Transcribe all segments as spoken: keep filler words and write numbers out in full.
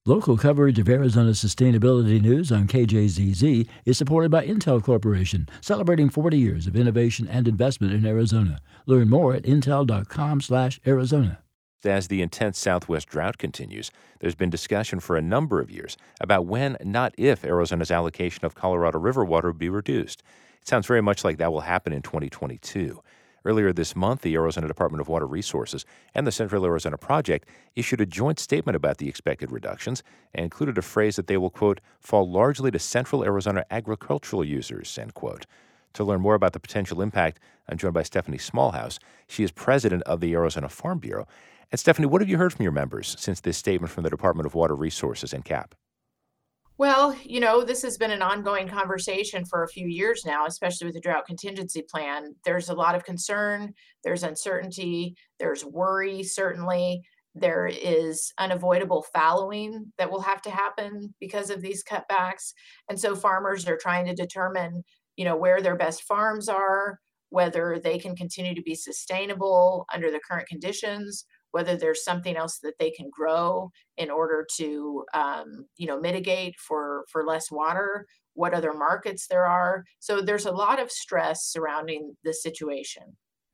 Local coverage of Arizona sustainability news on K J Z Z is supported by Intel Corporation, celebrating forty years of innovation and investment in Arizona. Learn more at intel dot com slash Arizona. As the intense Southwest drought continues, there's been discussion for a number of years about when, not if, Arizona's allocation of Colorado River water will be reduced. It sounds very much like that will happen in twenty twenty-two. Earlier this month, the Arizona Department of Water Resources and the Central Arizona Project issued a joint statement about the expected reductions and included a phrase that they will, quote, fall largely to Central Arizona agricultural users, end quote. To learn more about the potential impact, I'm joined by Stephanie Smallhouse. She is president of the Arizona Farm Bureau. And Stephanie, what have you heard from your members since this statement from the Department of Water Resources and C A P? Well, you know, this has been an ongoing conversation for a few years now, especially with the drought contingency plan. There's a lot of concern, there's uncertainty, there's worry, certainly. There is unavoidable fallowing that will have to happen because of these cutbacks. And so farmers are trying to determine, you know, where their best farms are, whether they can continue to be sustainable under the current conditions, whether there's something else that they can grow in order to, um, you know, mitigate for, for less water, what other markets there are. So there's a lot of stress surrounding this situation.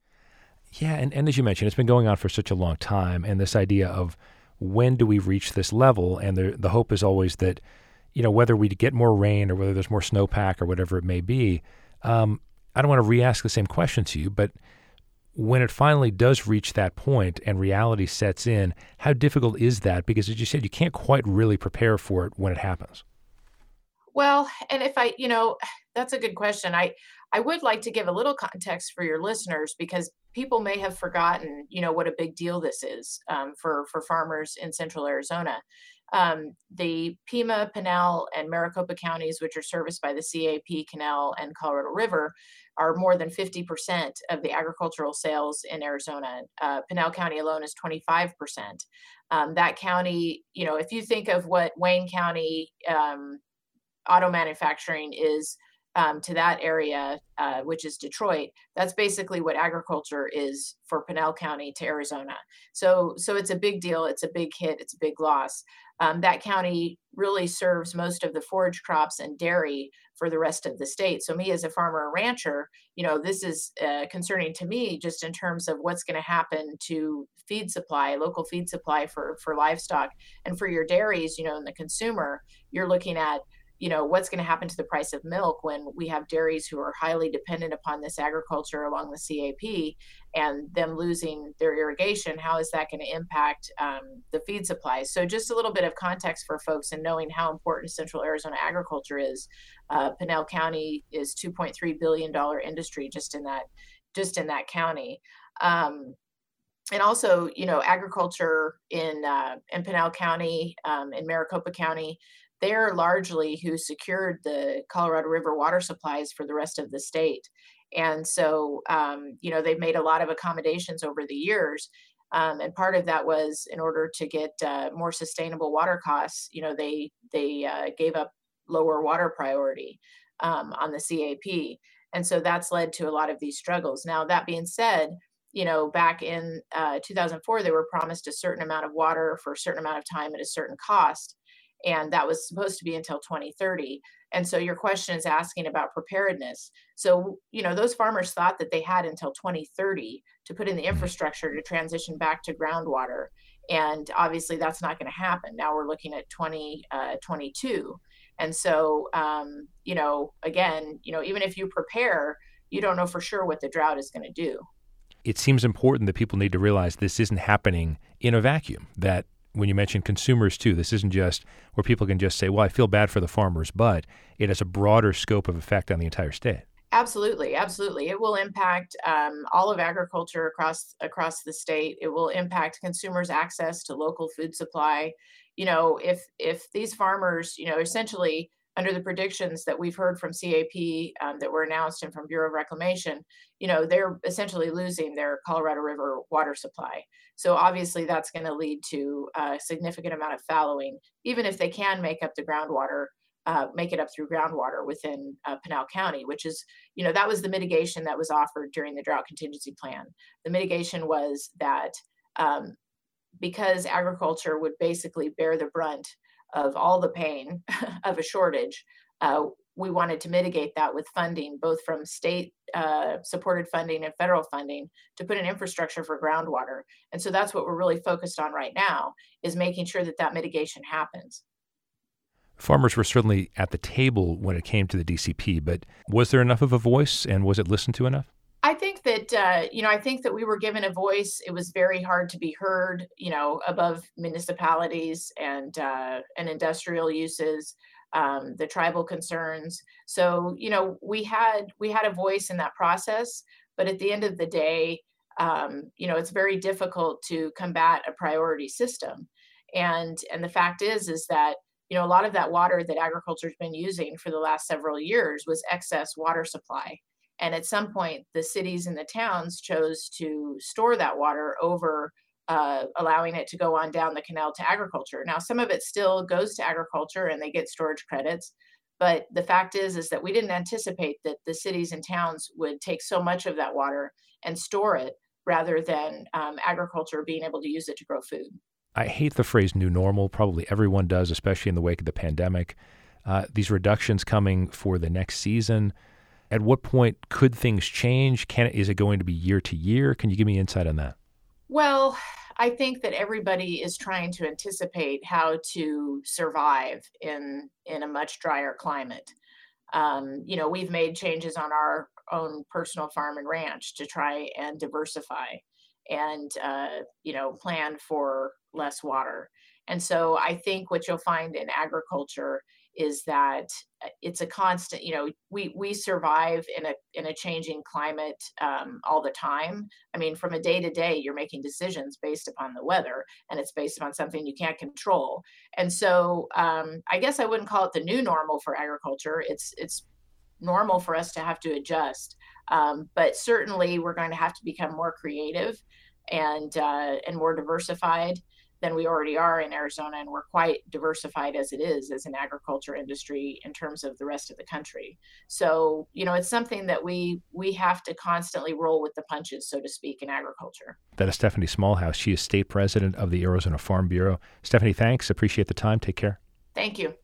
Yeah, and, and as you mentioned, it's been going on for such a long time, and this idea of when do we reach this level, and the, the hope is always that, you know, whether we get more rain or whether there's more snowpack or whatever it may be, um, I don't want to re-ask the same question to you, but when it finally does reach that point and reality sets in, how difficult is that? Because as you said, you can't quite really prepare for it when it happens. Well, and if I, you know, that's a good question. I, I would like to give a little context for your listeners because people may have forgotten, you know, what a big deal this is um, for, for farmers in Central Arizona. Um, the Pima, Pinal, and Maricopa counties, which are serviced by the C A P Canal and Colorado River, are more than fifty percent of the agricultural sales in Arizona. Uh, Pinal County alone is twenty-five percent. Um, that county, you know, if you think of what Wayne County um, auto manufacturing is um, to that area, uh, which is Detroit, that's basically what agriculture is for Pinal County to Arizona. So, so it's a big deal. It's a big hit. It's a big loss. Um, that county really serves most of the forage crops and dairy for the rest of the state. So me as a farmer and rancher, you know, this is uh, concerning to me just in terms of what's going to happen to feed supply, local feed supply for, for livestock and for your dairies, you know, and the consumer, you're looking at, you know, what's going to happen to the price of milk when we have dairies who are highly dependent upon this agriculture along the C A P and them losing their irrigation. How is that going to impact um, the feed supplies? So just a little bit of context for folks and knowing how important Central Arizona agriculture is. Uh, Pinal County is two point three billion dollars industry just in that, just in that county. Um, and also, you know, agriculture in, uh, in Pinal County, um, in Maricopa County, they're largely who secured the Colorado River water supplies for the rest of the state. And so, um, you know, they've made a lot of accommodations over the years. Um, and part of that was in order to get uh, more sustainable water costs, you know, they, they uh, gave up lower water priority um, on the C A P. And so that's led to a lot of these struggles. Now, that being said, you know, back in uh, two thousand four, they were promised a certain amount of water for a certain amount of time at a certain cost. And that was supposed to be until twenty thirty. And so your question is asking about preparedness. So, you know, those farmers thought that they had until twenty thirty to put in the infrastructure to transition back to groundwater. And obviously that's not going to happen. Now we're looking at twenty twenty-two. And so, um, you know, again, you know, even if you prepare, you don't know for sure what the drought is going to do. It seems important that people need to realize this isn't happening in a vacuum, that when you mention consumers too, this isn't just where people can just say, well, I feel bad for the farmers, but it has a broader scope of effect on the entire state. Absolutely, absolutely. It will impact um, all of agriculture across across the state. It will impact consumers' access to local food supply. You know, if if these farmers, you know, essentially under the predictions that we've heard from C A P um, that were announced and from Bureau of Reclamation, you know, they're essentially losing their Colorado River water supply. So obviously that's going to lead to a significant amount of fallowing, even if they can make up the groundwater, uh, make it up through groundwater within uh, Pinal County, which is, you know, that was the mitigation that was offered during the drought contingency plan. The mitigation was that um, because agriculture would basically bear the brunt of all the pain of a shortage, uh, we wanted to mitigate that with funding, both from state uh, supported funding and federal funding, to put an infrastructure for groundwater. And so that's what we're really focused on right now, is making sure that that mitigation happens. Farmers were certainly at the table when it came to the D C P, but was there enough of a voice, and was it listened to enough? I think that, uh, you know, I think that we were given a voice. It was very hard to be heard, you know, above municipalities and uh, and industrial uses, um, the tribal concerns. So, you know, we had we had a voice in that process. But at the end of the day, um, you know, it's very difficult to combat a priority system. And and the fact is, is that, you know, a lot of that water that agriculture's been using for the last several years was excess water supply. And at some point, the cities and the towns chose to store that water over uh, allowing it to go on down the canal to agriculture. Now, some of it still goes to agriculture and they get storage credits. But the fact is, is that we didn't anticipate that the cities and towns would take so much of that water and store it rather than um, agriculture being able to use it to grow food. I hate the phrase new normal. Probably everyone does, especially in the wake of the pandemic. Uh, these reductions coming for the next season. At what point could things change? Can is it going to be year to year? Can you give me insight on that? Well, I think that everybody is trying to anticipate how to survive in in a much drier climate. Um, you know, we've made changes on our own personal farm and ranch to try and diversify and, uh, you know, plan for less water. And so I think what you'll find in agriculture is that uh, it's a constant, you know, we we survive in a in a changing climate um, all the time. I mean, from a day to day, you're making decisions based upon the weather, and it's based upon something you can't control. And so um, I guess I wouldn't call it the new normal for agriculture. It's it's normal for us to have to adjust, um, but certainly we're going to have to become more creative and uh, and more diversified than we already are in Arizona, and we're quite diversified as it is as an agriculture industry in terms of the rest of the country. So, you know, it's something that we we have to constantly roll with the punches, so to speak, in agriculture. That is Stephanie Smallhouse. She is state president of the Arizona Farm Bureau. Stephanie, thanks. Appreciate the time. Take care. Thank you.